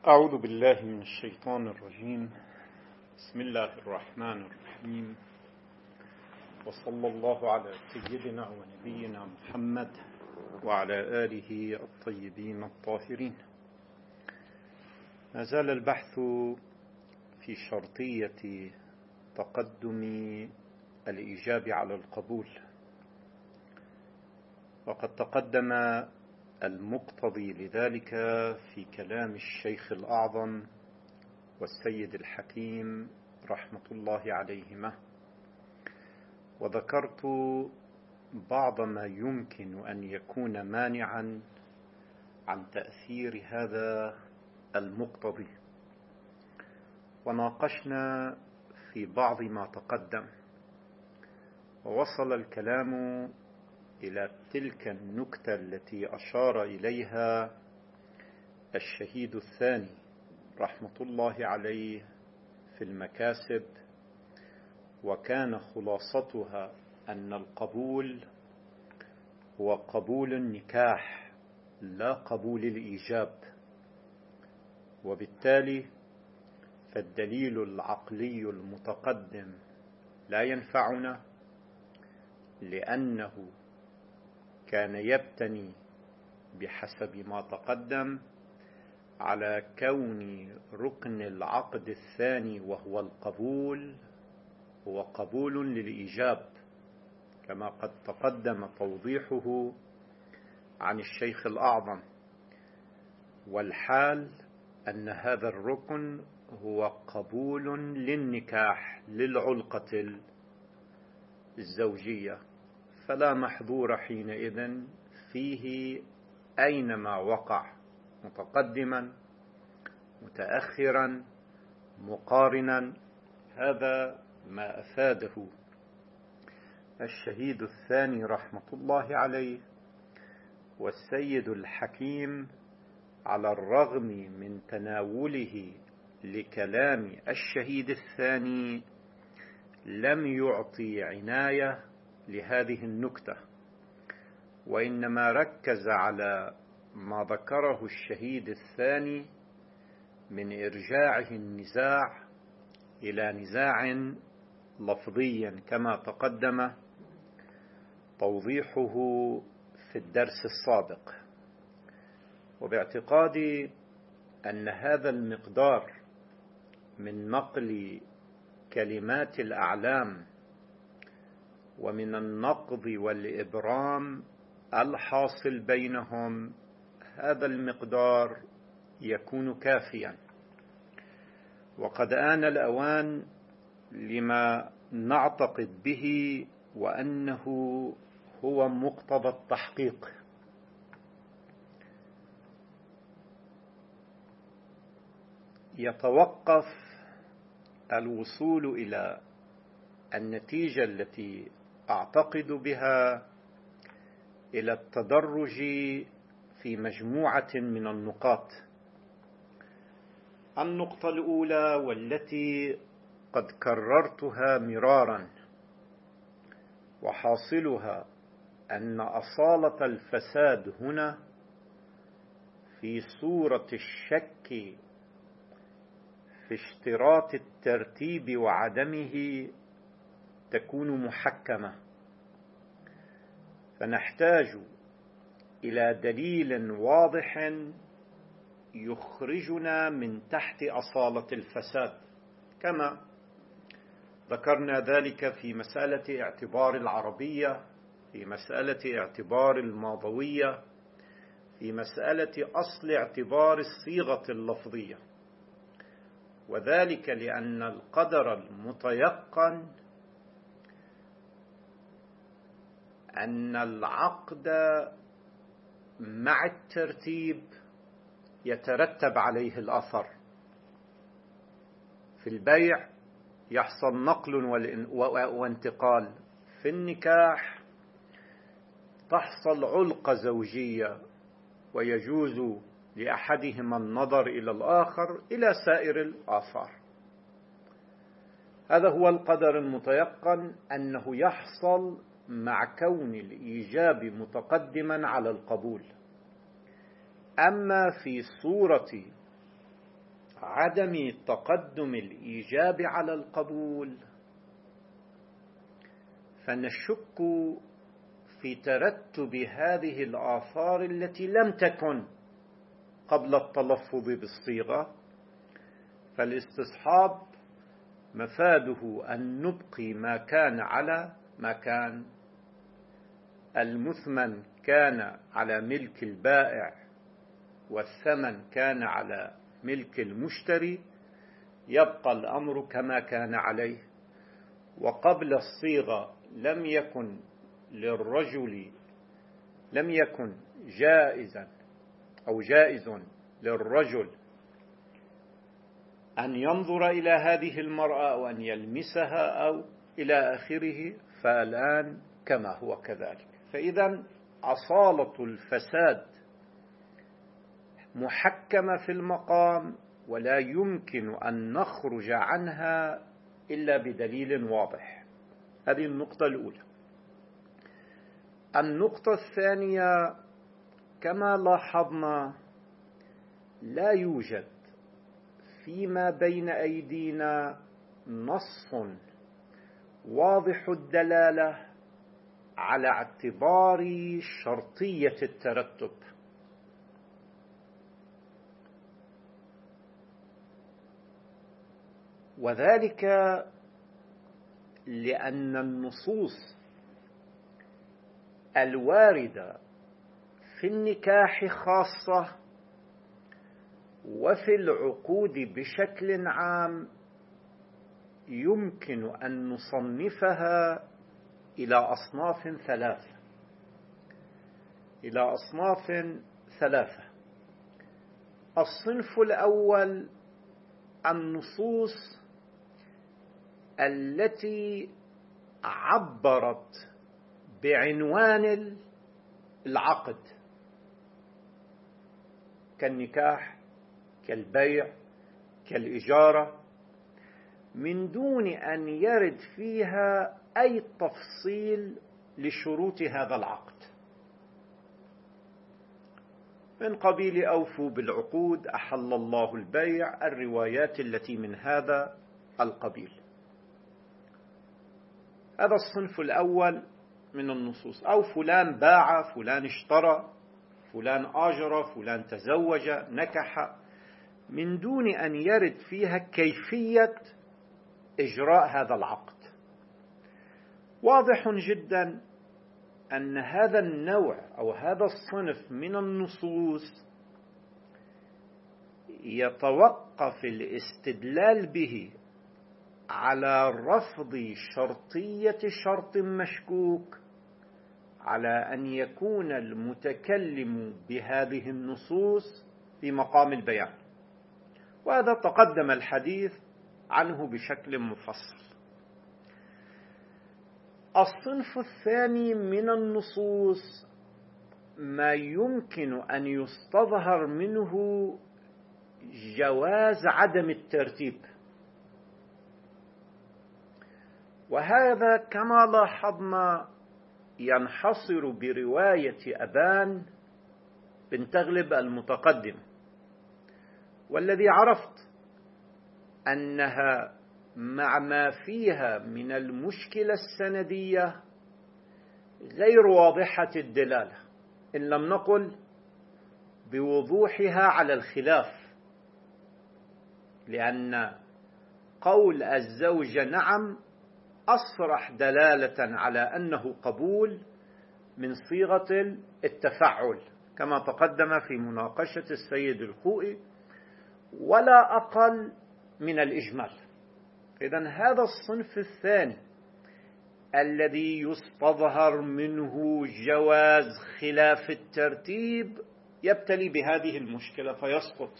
أعوذ بالله من الشيطان الرجيم. بسم الله الرحمن الرحيم، وصلى الله على سيدنا ونبينا محمد وعلى آله الطيبين الطاهرين. ما زال البحث في شرطية تقدم الإجابة على القبول، وقد تقدم المقتضي لذلك في كلام الشيخ الأعظم والسيد الحكيم رحمة الله عليهما، وذكرت بعض ما يمكن أن يكون مانعا عن تأثير هذا المقتضي، وناقشنا في بعض ما تقدم، ووصل الكلام إلى تلك النكتة التي أشار إليها الشهيد الثاني رحمة الله عليه في المكاسب، وكان خلاصتها أن القبول هو قبول النكاح لا قبول الإيجاب، وبالتالي فالدليل العقلي المتقدم لا ينفعنا، لأنه كان يبتني بحسب ما تقدم على كون ركن العقد الثاني وهو القبول هو قبول للإيجاب، كما قد تقدم توضيحه عن الشيخ الأعظم. والحال أن هذا الركن هو قبول للنكاح للعلقة الزوجية، فلا محظور حينئذ فيه أينما وقع، متقدما متأخرا مقارنا. هذا ما أفاده الشهيد الثاني رحمة الله عليه والسيد الحكيم، على الرغم من تناوله لكلام الشهيد الثاني لم يعطي عناية لهذه النكتة، وإنما ركز على ما ذكره الشهيد الثاني من إرجاعه النزاع إلى نزاع لفظي كما تقدم توضيحه في الدرس السابق. وباعتقادي أن هذا المقدار من نقل كلمات الأعلام ومن النقض والإبرام الحاصل بينهم، هذا المقدار يكون كافيا، وقد آن الأوان لما نعتقد به وأنه هو مقتضى التحقيق. يتوقف الوصول إلى النتيجة التي أعتقد بها إلى التدرج في مجموعة من النقاط. النقطة الأولى والتي قد كررتها مرارا، وحاصلها أن أصالة الفساد هنا في صورة الشك في اشتراط الترتيب وعدمه تكون محكمة، فنحتاج إلى دليل واضح يخرجنا من تحت أصالة الفساد، كما ذكرنا ذلك في مسألة اعتبار العربية، في مسألة اعتبار الماضوية، في مسألة أصل اعتبار الصيغة اللفظية، وذلك لأن القدر المتيقن أن العقد مع الترتيب يترتب عليه الأثر. في البيع يحصل نقل وانتقال، في النكاح تحصل علقة زوجية ويجوز لأحدهما النظر إلى الآخر إلى سائر الآثار. هذا هو القدر المتيقن أنه يحصل مع كون الإيجاب متقدما على القبول. أما في صورة عدم تقدم الإيجاب على القبول، فنشك في ترتب هذه الآثار التي لم تكن قبل التلفظ بالصيغة. فالاستصحاب مفاده أن نبقي ما كان على ما كان. المثمن كان على ملك البائع والثمن كان على ملك المشتري، يبقى الأمر كما كان عليه. وقبل الصيغة لم يكن جائزا أو جائز للرجل أن ينظر إلى هذه المرأة أو أن يلمسها أو إلى آخره، فالآن كما هو كذلك. فإذا أصالة الفساد محكمة في المقام، ولا يمكن أن نخرج عنها إلا بدليل واضح. هذه النقطة الأولى. النقطة الثانية، كما لاحظنا لا يوجد فيما بين أيدينا نص واضح الدلالة على اعتبار شرطية الترتب، وذلك لأن النصوص الواردة في النكاح خاصة وفي العقود بشكل عام يمكن أن نصنفها إلى أصناف ثلاثة. الصنف الأول النصوص التي عبرت بعنوان العقد كالنكاح كالبيع كالإجارة، من دون أن يرد فيها أي تفصيل لشروط هذا العقد، من قبيل أوفوا بالعقود، أحل الله البيع، الروايات التي من هذا القبيل. هذا الصنف الأول من النصوص، أو فلان باع، فلان اشترى، فلان آجر، فلان تزوج، نكح، من دون أن يرد فيها كيفية إجراء هذا العقد. واضح جدا أن هذا النوع أو هذا الصنف من النصوص يتوقف الاستدلال به على رفض شرطية شرط مشكوك على أن يكون المتكلم بهذه النصوص في مقام البيان، وهذا تقدم الحديث عنه بشكل مفصل. الصنف الثاني من النصوص ما يمكن أن يستظهر منه جواز عدم الترتيب، وهذا كما لاحظنا ينحصر برواية أبان بن تغلب المتقدم، والذي عرفت أنها مع ما فيها من المشكلة السندية غير واضحة الدلالة، إن لم نقل بوضوحها على الخلاف، لأن قول الزوجة نعم أصرح دلالة على أنه قبول من صيغة التفعل كما تقدم في مناقشة السيد الخوئي، ولا أقل من الإجمال. إذن هذا الصنف الثاني الذي يستظهر منه جواز خلاف الترتيب يبتلي بهذه المشكلة فيسقط.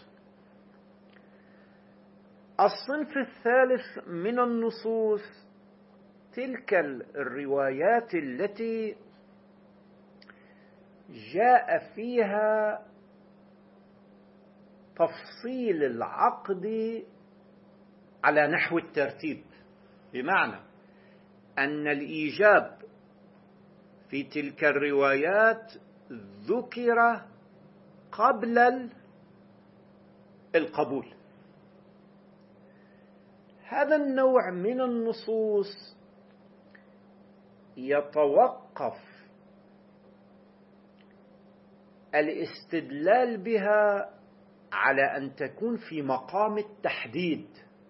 الصنف الثالث من النصوص تلك الروايات التي جاء فيها تفصيل العقد على نحو الترتيب، بمعنى أن الإيجاب في تلك الروايات ذكر قبل القبول، هذا النوع من النصوص يتوقف الاستدلال بها على أن تكون في مقام التحديد،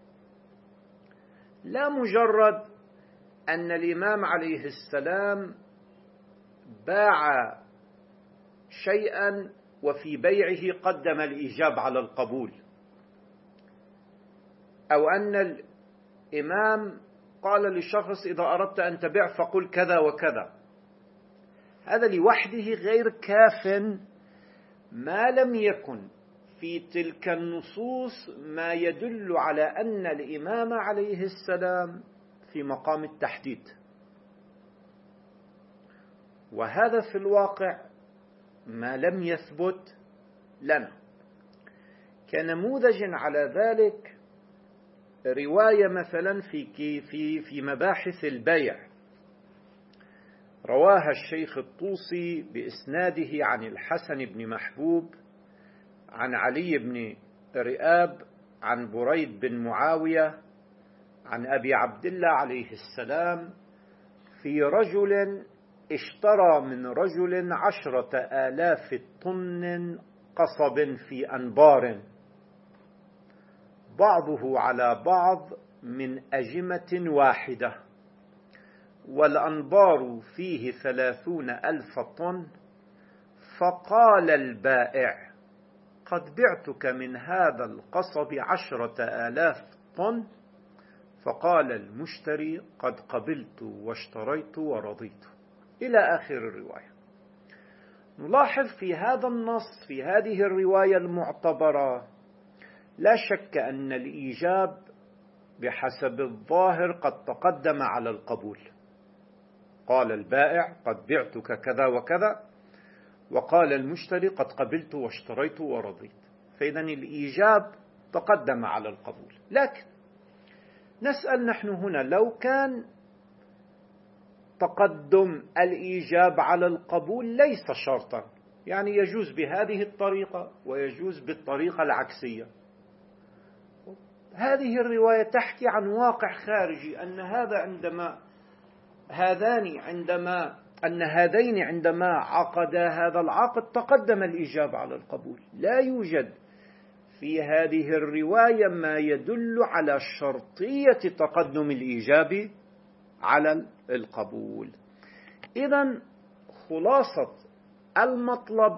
لا مجرد أن الإمام عليه السلام باع شيئا وفي بيعه قدم الإيجاب على القبول، أو أن الإمام قال لشخص إذا أردت أن تبيع فقل كذا وكذا. هذا لوحده غير كاف ما لم يكن في تلك النصوص ما يدل على أن الإمام عليه السلام في مقام التحديد. وهذا في الواقع ما لم يثبت لنا. كنموذج على ذلك رواية مثلا في مباحث البيع، رواها الشيخ الطوسي بإسناده عن الحسن بن محبوب عن علي بن رئاب عن بريد بن معاوية عن أبي عبد الله عليه السلام في رجل اشترى من رجل 10,000 طن قصب في أنبار بعضه على بعض من أجمة واحدة، والأنبار فيه 30,000 طن. فقال البائع قد بعتك من هذا القصب 10,000 طن. فقال المشتري قد قبلت واشتريت ورضيت، إلى آخر الرواية. نلاحظ في هذا النص في هذه الرواية المعتبرة لا شك أن الإيجاب بحسب الظاهر قد تقدم على القبول. قال البائع قد بعتك كذا وكذا، وقال المشتري قد قبلت واشتريت ورضيت، فإذا الإيجاب تقدم على القبول. لكن نسأل نحن هنا لو كان تقدم الإيجاب على القبول ليس شرطا، يعني يجوز بهذه الطريقة ويجوز بالطريقة العكسية. هذه الرواية تحكي عن واقع خارجي، أن هذين عندما عقدا هذا العقد تقدم الإيجاب على القبول. لا يوجد في هذه الرواية ما يدل على شرطية تقدم الإيجاب على القبول. إذن خلاصة المطلب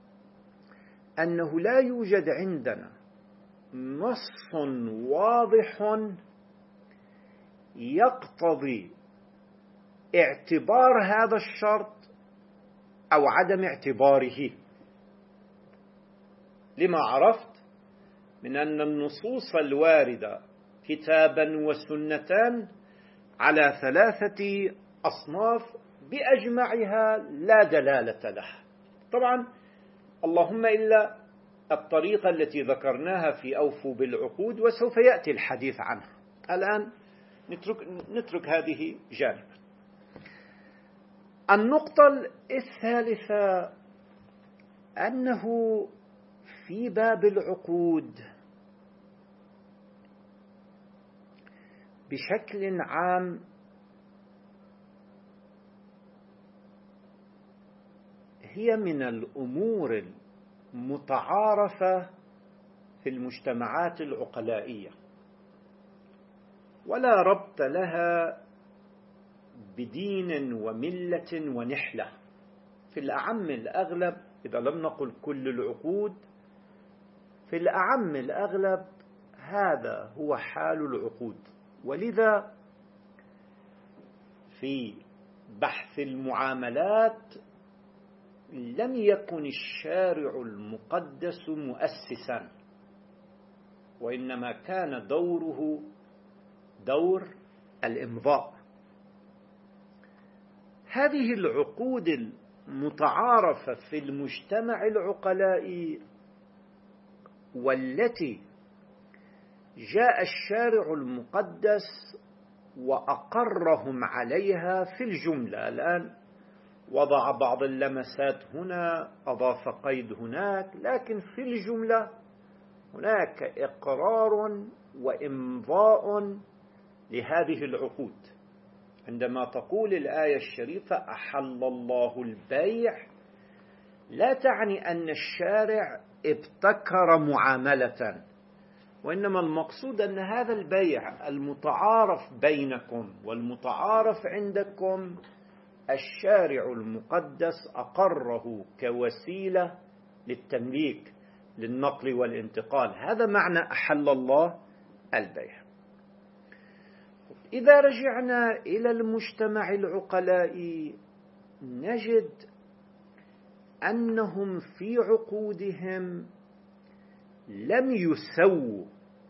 أنه لا يوجد عندنا نص واضح يقتضي اعتبار هذا الشرط أو عدم اعتباره، لما عرفت من أن النصوص الواردة كتابا وسنتان على 3 أصناف بأجمعها لا دلالة لها. طبعا اللهم إلا الطريقة التي ذكرناها في أوفوا بالعقود، وسوف يأتي الحديث عنها. الآن نترك هذه جانبا. النقطة الثالثة أنه في باب العقود بشكل عام هي من الأمور المتعارفة في المجتمعات العقلائية، ولا ربط لها بدين وملة ونحلة. في الأعم الأغلب، إذا لم نقل كل العقود، في الأعم الأغلب هذا هو حال العقود. ولذا في بحث المعاملات لم يكن الشارع المقدس مؤسسا، وإنما كان دوره دور الإمضاء. هذه العقود المتعارفة في المجتمع العقلائي والتي جاء الشارع المقدس وأقرهم عليها في الجملة، الآن وضع بعض اللمسات هنا، أضاف قيد هناك، لكن في الجملة هناك إقرار وإمضاء لهذه العقود. عندما تقول الآية الشريفة أحل الله البيع، لا تعني أن الشارع ابتكر معاملة، وإنما المقصود أن هذا البيع المتعارف بينكم والمتعارف عندكم الشارع المقدس أقره كوسيلة للتمليك، للنقل والانتقال. هذا معنى أحل الله البيع. إذا رجعنا إلى المجتمع العقلاء نجد أنهم في عقودهم لم يسووا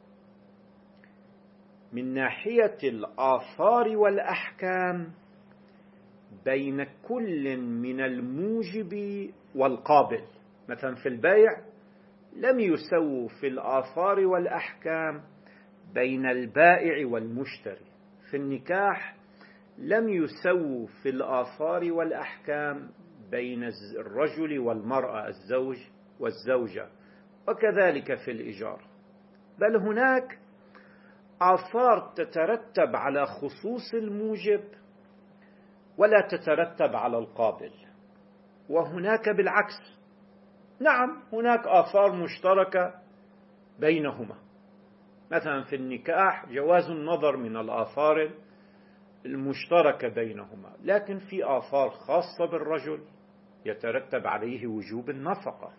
من ناحية الآثار والأحكام بين كل من الموجب والقابل. مثلا في البيع لم يسووا في الآثار والأحكام بين البائع والمشتري. في النكاح لم يسووا في الآثار والأحكام بين الرجل والمرأة، الزوج والزوجة، وكذلك في الإيجار. بل هناك آثار تترتب على خصوص الموجب ولا تترتب على القابل، وهناك بالعكس. نعم، هناك آثار مشتركة بينهما. مثلا في النكاح جواز النظر من الآثار المشتركة بينهما، لكن في آثار خاصة بالرجل يترتب عليه وجوب النفقة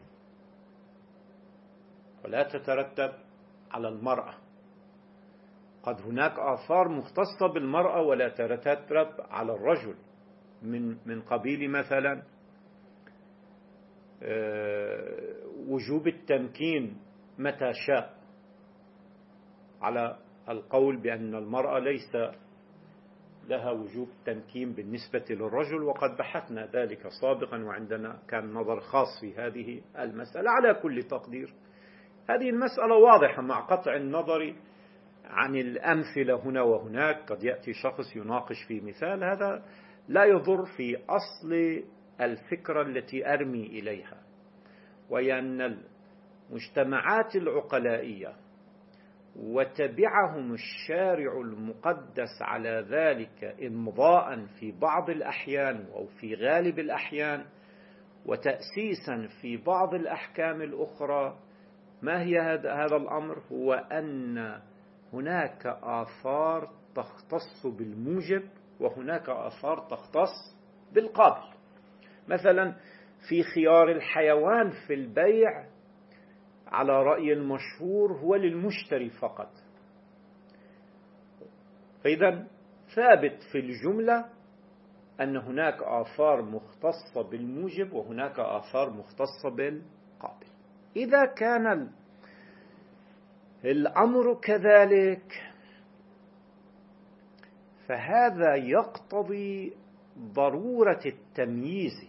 ولا تترتب على المرأة. قد هناك آثار مختصة بالمرأة ولا تترتب على الرجل، من قبيل مثلا وجوب التمكين متى شاء، على القول بأن المرأة ليس لها وجوب تمكين بالنسبة للرجل، وقد بحثنا ذلك سابقا وعندنا كان نظر خاص في هذه المسألة. على كل تقدير هذه المسألة واضحة مع قطع النظر عن الأمثلة هنا وهناك. قد يأتي شخص يناقش في مثال، هذا لا يضر في أصل الفكرة التي أرمي إليها، وهي أن المجتمعات العقلائية وتبعهم الشارع المقدس على ذلك إمضاء في بعض الأحيان أو في غالب الأحيان، وتأسيسا في بعض الأحكام الأخرى. ما هي هذا الأمر؟ هو أن هناك آثار تختص بالموجب وهناك آثار تختص بالقابل. مثلا في خيار الحيوان في البيع على رأي المشهور هو للمشتري فقط، فإذا ثابت في الجملة أن هناك آثار مختصة بالموجب وهناك آثار مختصة بالقابل. إذا كان الأمر كذلك فهذا يقتضي ضرورة التمييز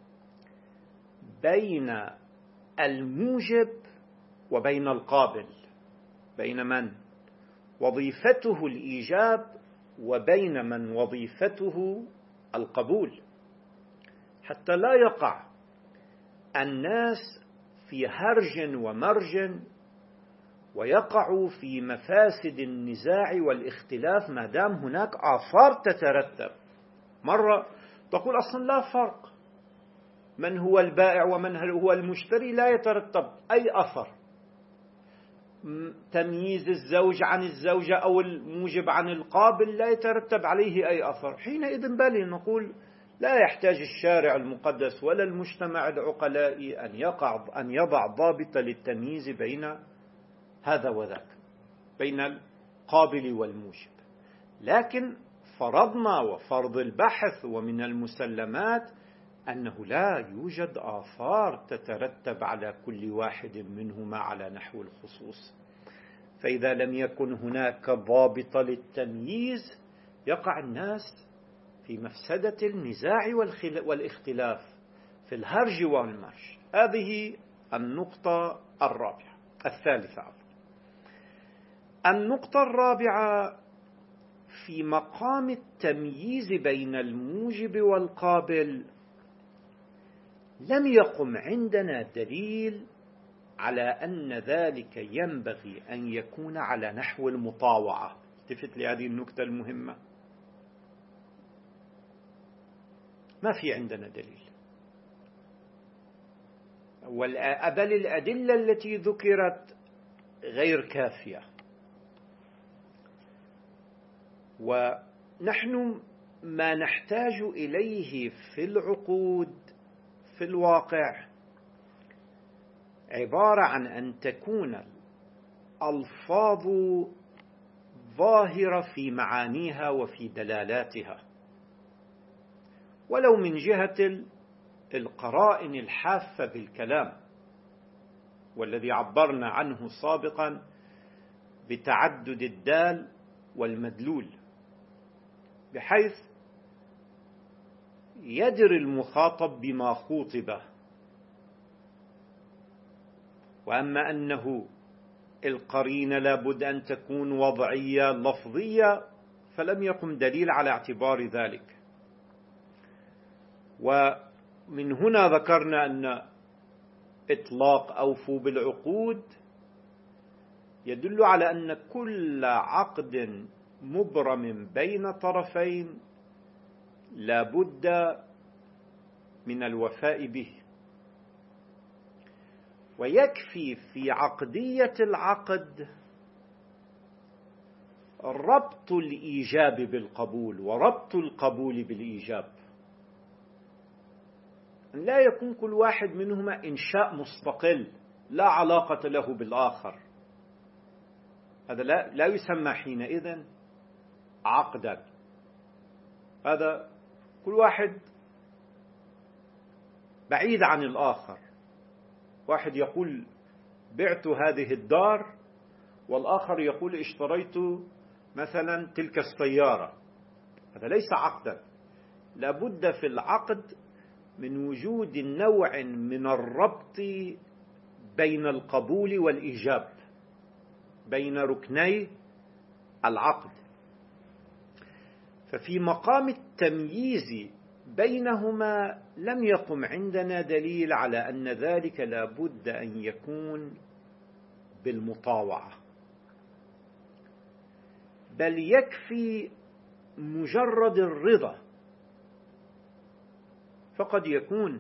بين الموجب وبين القابل، بين من وظيفته الإيجاب وبين من وظيفته القبول، حتى لا يقع الناس في هرج ومرج ويقعوا في مفاسد النزاع والاختلاف ما دام هناك آثار تترتب. مرة تقول أصلا لا فرق، من هو البائع ومن هو المشتري لا يترتب أي أثر، تمييز الزوج عن الزوجة أو الموجب عن القابل لا يترتب عليه أي أثر. حينئذ بالي نقول لا يحتاج الشارع المقدس ولا المجتمع العقلائي أن يضع ضابط للتمييز بين هذا وذاك، بين القابل والموجب. لكن فرضنا وفرض البحث ومن المسلمات أنه لا يوجد آثار تترتب على كل واحد منهما على نحو الخصوص. فإذا لم يكن هناك ضابط للتمييز يقع الناس في مفسدة النزاع والاختلاف، في الهرج والمرج. هذه النقطة الرابعة. الثالثة النقطة الرابعة في مقام التمييز بين الموجب والقابل لم يقم عندنا دليل على أن ذلك ينبغي أن يكون على نحو المطاوعة. التفت لهذه النكتة المهمة. ما في عندنا دليل، بل الأدلة التي ذكرت غير كافية. ونحن ما نحتاج إليه في العقود في الواقع عبارة عن أن تكون الألفاظ ظاهرة في معانيها وفي دلالاتها، ولو من جهة القرائن الحافة بالكلام، والذي عبرنا عنه سابقا بتعدد الدال والمدلول، بحيث يدري المخاطب بما خوطب. وأما أنه القرينة لابد أن تكون وضعية لفظية فلم يقم دليل على اعتبار ذلك. ومن هنا ذكرنا أن إطلاق أوفوا بالعقود يدل على أن كل عقد مبرم بين طرفين لابد من الوفاء به. ويكفي في عقدية العقد ربط الإيجاب بالقبول وربط القبول بالإيجاب، لا يكون كل واحد منهما إنشاء مستقل لا علاقة له بالآخر. هذا لا يسمى حينئذ عقدا. هذا كل واحد بعيد عن الآخر. واحد يقول بعت هذه الدار، والآخر يقول اشتريت مثلا تلك السيارة. هذا ليس عقدا. لابد في العقد من وجود نوع من الربط بين القبول والإيجاب، بين ركني العقد. ففي مقام التمييز بينهما لم يقم عندنا دليل على أن ذلك لابد أن يكون بالمطاوعة، بل يكفي مجرد الرضا. فقد يكون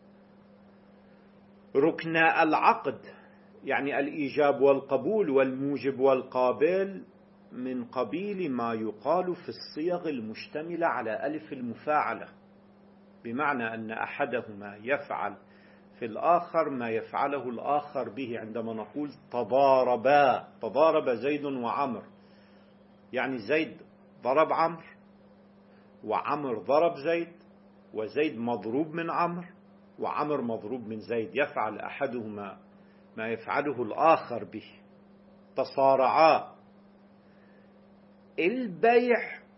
ركن العقد يعني الإيجاب والقبول والموجب والقابل من قبيل ما يقال في الصيغ المشتملة على ألف المفاعلة، بمعنى أن أحدهما يفعل في الآخر ما يفعله الآخر به. عندما نقول تضاربا، تضارب زيد وعمر، يعني زيد ضرب عمرو وعمر ضرب زيد، وزيد مضروب من عمرو وعمر مضروب من زيد، يفعل أحدهما ما يفعله الآخر به. تصارعا. البيع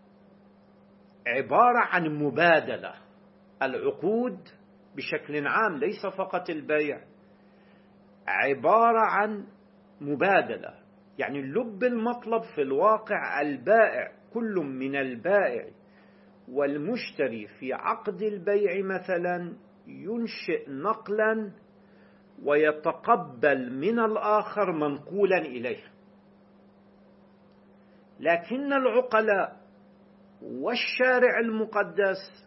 عبارة عن مبادلة. العقود بشكل عام ليس فقط البيع، عبارة عن مبادلة. يعني لب المطلب في الواقع البائع، كل من البائع والمشتري في عقد البيع مثلا ينشئ نقلا ويتقبل من الآخر منقولا إليه. لكن العقلاء والشارع المقدس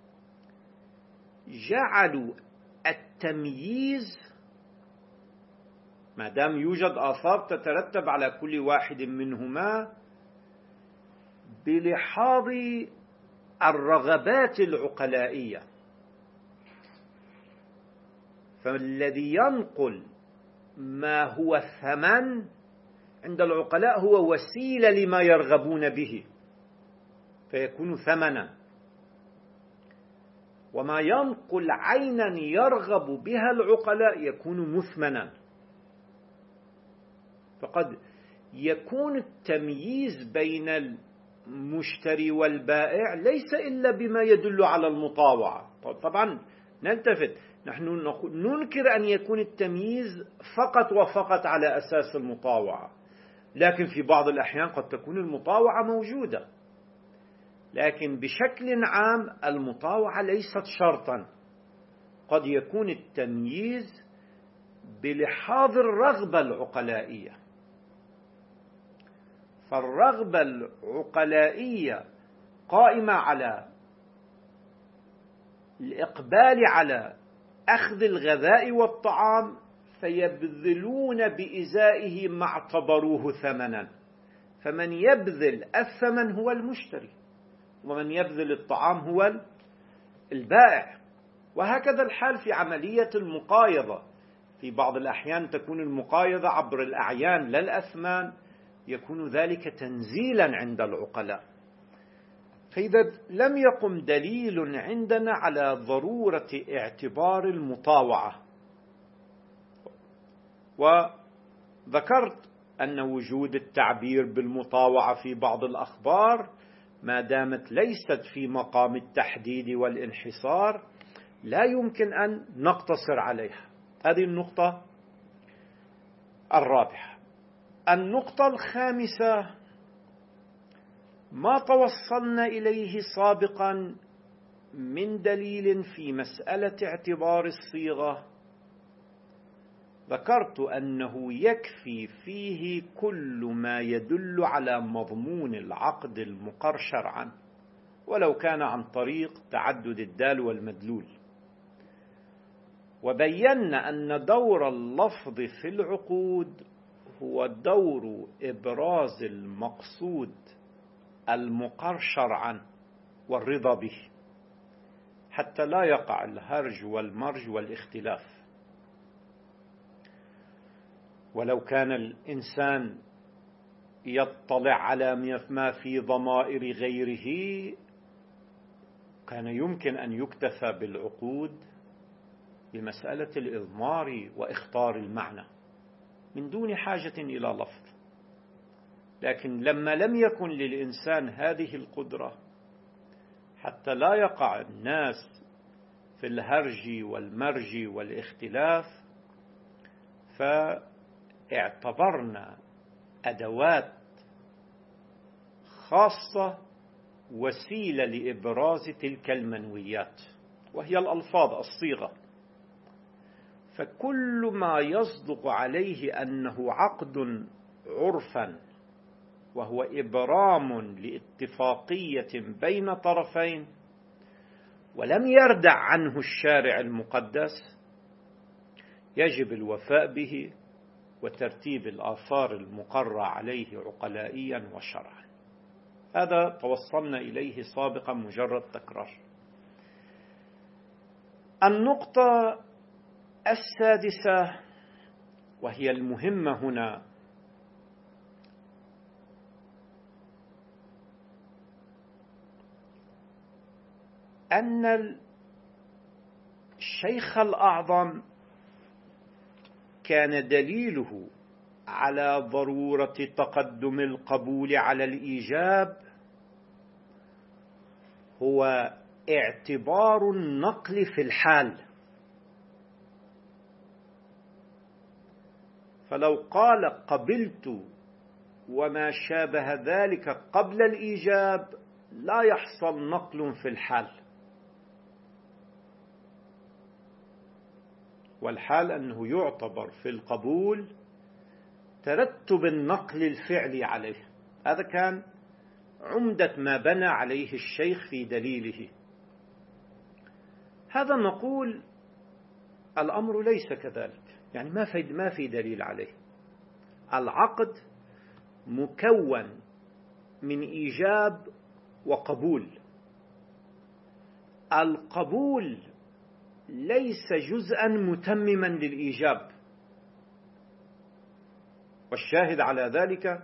جعلوا التمييز، ما دام يوجد آثار تترتب على كل واحد منهما، بلحاظ الرغبات العقلائية. فالذي ينقل ما هو ثمن عند العقلاء هو وسيلة لما يرغبون به فيكون ثمنا، وما ينقل عينا يرغب بها العقلاء يكون مثمنا. فقد يكون التمييز بين المشتري والبائع ليس إلا بما يدل على المطاوعة. طبعا نلتفت، نحن ننكر أن يكون التمييز فقط وفقط على أساس المطاوعة، لكن في بعض الأحيان قد تكون المطاوعة موجودة. لكن بشكل عام المطاوعة ليست شرطا. قد يكون التمييز بلحاظ الرغبة العقلائية. فالرغبة العقلائية قائمة على الإقبال على أخذ الغذاء والطعام، فيبذلون بإزائه ما اعتبروه ثمنا. فمن يبذل الثمن هو المشتري، ومن يبذل الطعام هو البائع. وهكذا الحال في عملية المقايضة. في بعض الأحيان تكون المقايضة عبر الأعيان لا الأثمان، يكون ذلك تنزيلا عند العقلاء. فإذا لم يقم دليل عندنا على ضرورة اعتبار المطاوعة، وذكرت أن وجود التعبير بالمطاوعة في بعض الأخبار ما دامت ليست في مقام التحديد والانحصار لا يمكن أن نقتصر عليها. هذه النقطة الرابعة. النقطة الخامسة ما توصلنا إليه سابقا من دليل في مسألة اعتبار الصيغة. ذكرت أنه يكفي فيه كل ما يدل على مضمون العقد المقر شرعا، ولو كان عن طريق تعدد الدال والمدلول. وبينا أن دور اللفظ في العقود هو دور إبراز المقصود المقر شرعا والرضا به، حتى لا يقع الهرج والمرج والاختلاف. ولو كان الإنسان يطلع على ما في ضمائر غيره كان يمكن أن يكتفى بالعقود بمسألة الإضمار وإخطار المعنى من دون حاجة إلى لفظ. لكن لما لم يكن للإنسان هذه القدرة، حتى لا يقع الناس في الهرج والمرج والاختلاف، فاعتبرنا أدوات خاصة وسيلة لإبراز تلك المنويات، وهي الألفاظ الصيغة. فكل ما يصدق عليه أنه عقد عرفا وهو إبرام لاتفاقية بين طرفين ولم يردع عنه الشارع المقدس يجب الوفاء به وترتيب الآثار المقرة عليه عقلائيا وشرعا. هذا توصلنا إليه سابقا، مجرد تكرار. النقطة السادسة وهي المهمة هنا، أن الشيخ الأعظم كان دليله على ضرورة تقدم القبول على الإيجاب هو اعتبار النقل في الحال. فلو قال قبلت وما شابه ذلك قبل الإيجاب لا يحصل نقل في الحال، والحال أنه يعتبر في القبول ترتب النقل الفعلي عليه. هذا كان عمدة ما بنى عليه الشيخ في دليله. هذا نقول الأمر ليس كذلك، يعني ما في دليل عليه. العقد مكون من إيجاب وقبول. القبول ليس جزءا متمما للإيجاب، والشاهد على ذلك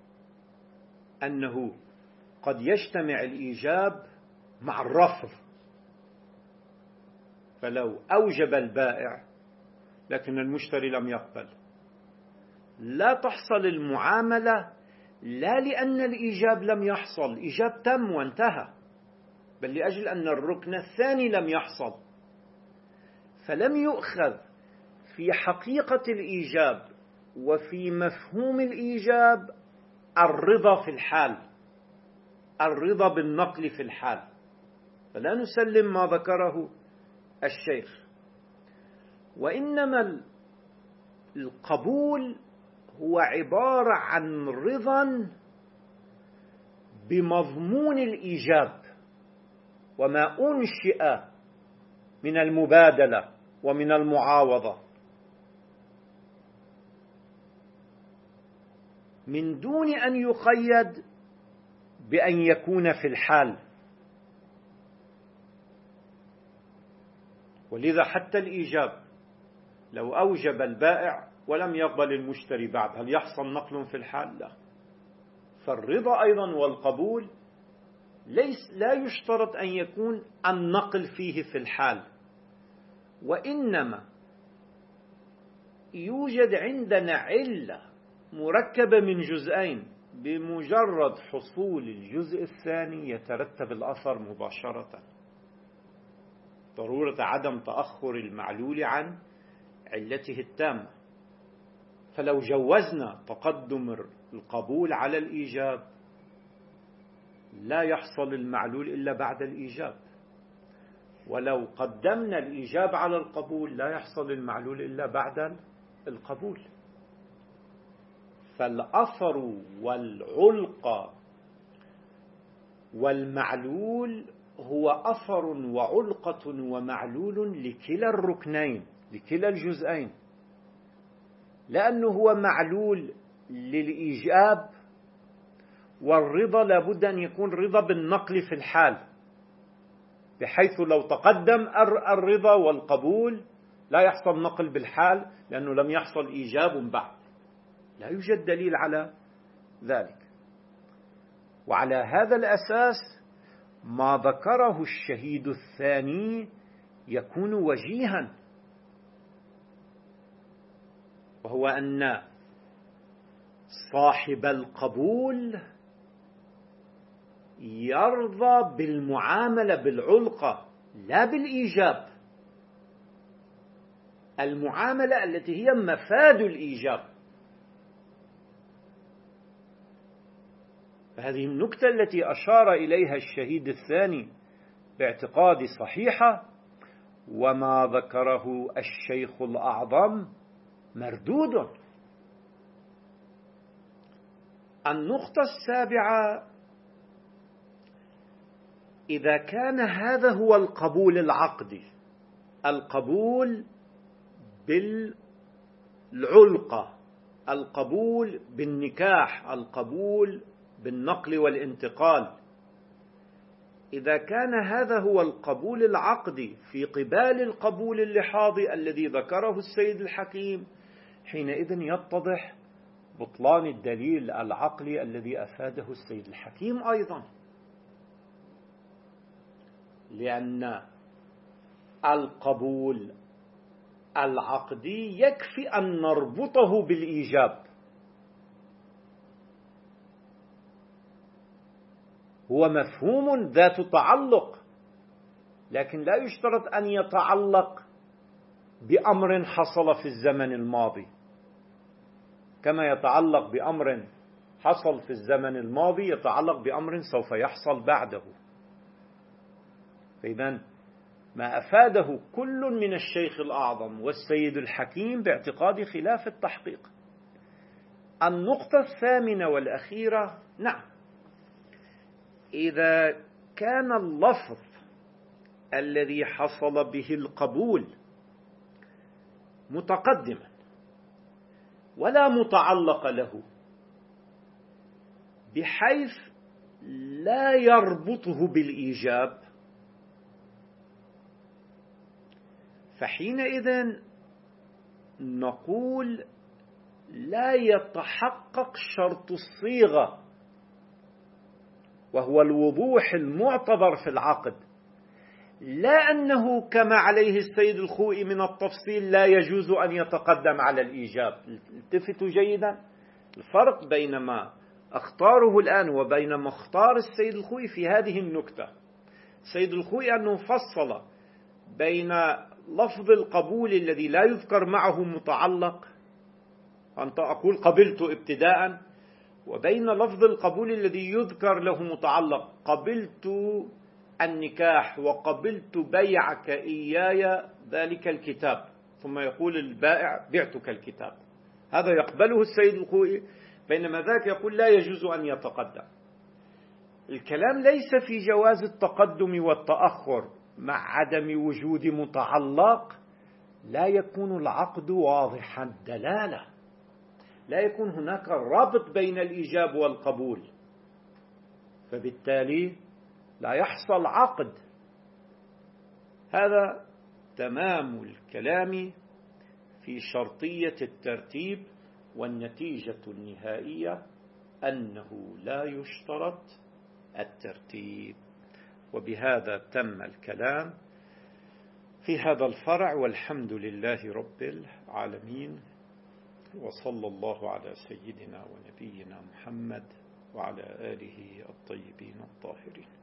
أنه قد يجتمع الإيجاب مع الرفض. فلو أوجب البائع لكن المشتري لم يقبل لا تحصل المعاملة، لا لأن الإيجاب لم يحصل، إيجاب تم وانتهى، بل لأجل أن الركن الثاني لم يحصل. فلم يؤخذ في حقيقة الإيجاب وفي مفهوم الإيجاب الرضا في الحال، الرضا بالنقل في الحال. فلا نسلم ما ذكره الشيخ، وإنما القبول هو عبارة عن رضا بمضمون الإيجاب وما أنشئ من المبادلة ومن المعاوضة، من دون أن يقيد بأن يكون في الحال. ولذا حتى الإيجاب لو أوجب البائع ولم يقبل المشتري بعد، هل يحصل نقل في الحال؟ لا. فالرضا أيضا والقبول لا يشترط أن يكون النقل فيه في الحال، وإنما يوجد عندنا علة مركبة من جزئين، بمجرد حصول الجزء الثاني يترتب الأثر مباشرة، ضرورة عدم تأخر المعلول عن علته التامة. فلو جوزنا تقدم القبول على الإيجاب لا يحصل المعلول إلا بعد الإيجاب، ولو قدمنا الإيجاب على القبول لا يحصل المعلول إلا بعد القبول. فالأثر والعلقة والمعلول هو أثر وعلقة ومعلول لكلا الركنين، لكلا الجزئين، لأنه هو معلول للإيجاب، والرضا لابد أن يكون رضا بالنقل في الحال، بحيث لو تقدم الرضا والقبول لا يحصل نقل بالحال لأنه لم يحصل إيجاب بعد، لا يوجد دليل على ذلك. وعلى هذا الأساس ما ذكره الشهيد الثاني يكون وجيها، وهو أن صاحب القبول يرضى بالمعاملة بالعلقة لا بالإيجاب، المعاملة التي هي مفاد الإيجاب. فهذه النكتة التي أشار إليها الشهيد الثاني باعتقادي صحيحة، وما ذكره الشيخ الأعظم مردود. النقطة السابعة: إذا كان هذا هو القبول العقدي، القبول بالعلقة، القبول بالنكاح، القبول بالنقل والانتقال، إذا كان هذا هو القبول العقدي في قبال القبول اللحاظي الذي ذكره السيد الحكيم، حينئذ يتضح بطلان الدليل العقلي الذي أفاده السيد الحكيم أيضا، لأن القبول العقدي يكفي أن نربطه بالإيجاب، هو مفهوم ذات تعلق، لكن لا يشترط أن يتعلق بأمر حصل في الزمن الماضي كما يتعلق بأمر حصل في الزمن الماضي يتعلق بأمر سوف يحصل بعده. فإذا ما أفاده كل من الشيخ الأعظم والسيد الحكيم باعتقاد خلاف التحقيق. النقطة الثامنة والأخيرة: نعم، إذا كان اللفظ الذي حصل به القبول متقدما ولا متعلق له، بحيث لا يربطه بالإيجاب، فحينئذ نقول لا يتحقق شرط الصيغة، وهو الوضوح المعتبر في العقد، لا أنه كما عليه السيد الخوئي من التفصيل لا يجوز أن يتقدم على الإيجاب. التفتوا جيدا الفرق بين ما اختاره الآن وبين ما اختار السيد الخوئي في هذه النكتة. السيد الخوئي أنه فصل بين لفظ القبول الذي لا يذكر معه متعلق، أنت أقول قبلت ابتداء، وبين لفظ القبول الذي يذكر له متعلق، قبلت النكاح وقبلت بيعك إياي ذلك الكتاب، ثم يقول البائع بعتك الكتاب. هذا يقبله السيد الخوئي، بينما ذاك يقول لا يجوز أن يتقدم. الكلام ليس في جواز التقدم والتأخر مع عدم وجود متعلق. لا يكون العقد واضح الدلالة، لا يكون هناك ربط بين الإيجاب والقبول، فبالتالي لا يحصل عقد. هذا تمام الكلام في شرطية الترتيب، والنتيجة النهائية أنه لا يشترط الترتيب. وبهذا تم الكلام في هذا الفرع، والحمد لله رب العالمين، وصلى الله على سيدنا ونبينا محمد وعلى آله الطيبين الطاهرين.